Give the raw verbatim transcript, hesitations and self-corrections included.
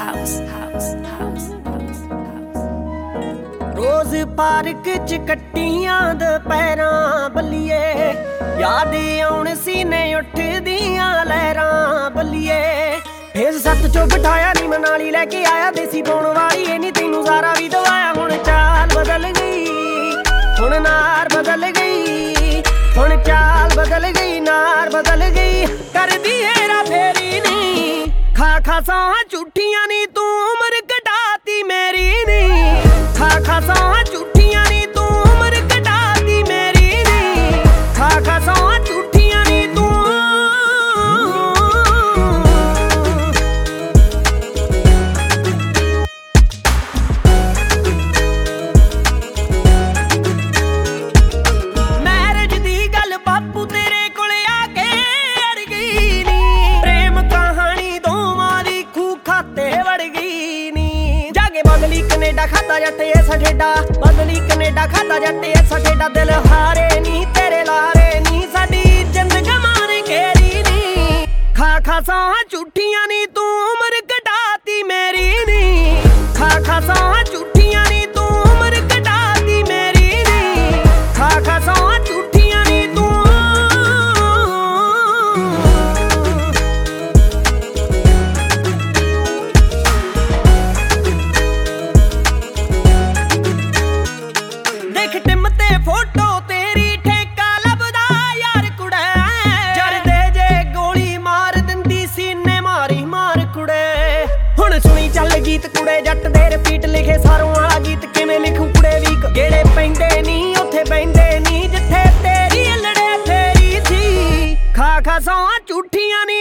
house, house, house, house, house. रोज park च कट्टियां दुपहरां बल्लिए याद आउण सीने उठदियां लहरां बल्लिए फेस सत्त चो बिठाया नी मनाली लैके आया देसी पाउण वाली ए नी तैनू सारा भी दवाया हुण चाल बदल गई हुण नार बदल गई हुण चाल बदल गई नार बदल गई कर दी हेरा फेरी नी खा खा सौं झूठियां नी तू उम्र घटाती मेरी नी खा खा सौं झूठियां नी तू उम्र घटाती मेरी नी खा खा सौं झूठियां नी तू मैरिज दी गल बापू तेरे कोले आके अड़ गई नी प्रेम कहानी दोवां दी खूह खाते वड़ गई नी जाके बदली कनेडा खाता जट ऐसा ठेडा बदली कनेडा खाता जट ऐसा ठेडा दिल हारे नी तेरे लारे नी साडी जिंदगी मारे घेरी नी खा खा सौं झूठियां नी तू उम्र घटाती मेरी नी खा खा सौं झूठियां नी तू उम्र घटाती मेरी नी खा खा सौं झूठियां नी तू देख टिम ते फोटो तेरी ठेका लभदा यार कुड़े जरदे जे गोली मार दिंदी सीने मारी मार कुड़े हुण सुनी चल गीत कुड़े जट दे रिपीट लिखे सारों वाला गीत किवें लिखूं कुड़े वीक गेड़े पैंदे नी उत्थे बैंदे नी जिथे तेरी लड़े फेरी थी खा खा सौं झूठियां नी